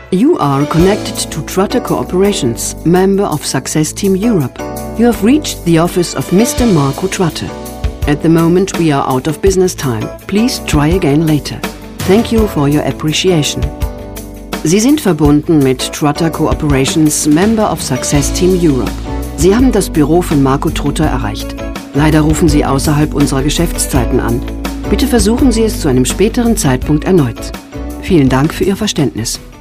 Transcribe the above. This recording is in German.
You are connected to Trotter Corporations, member of Success Team Europe. You have reached the office of Mr. Marco Trotter. At the moment we are out of business time. Please try again later. Thank you for your appreciation. Sie sind verbunden mit Trotter Corporations, member of Success Team Europe. Sie haben das Büro von Marco Trotter erreicht. Leider rufen Sie außerhalb unserer Geschäftszeiten an. Bitte versuchen Sie es zu einem späteren Zeitpunkt erneut. Vielen Dank für Ihr Verständnis.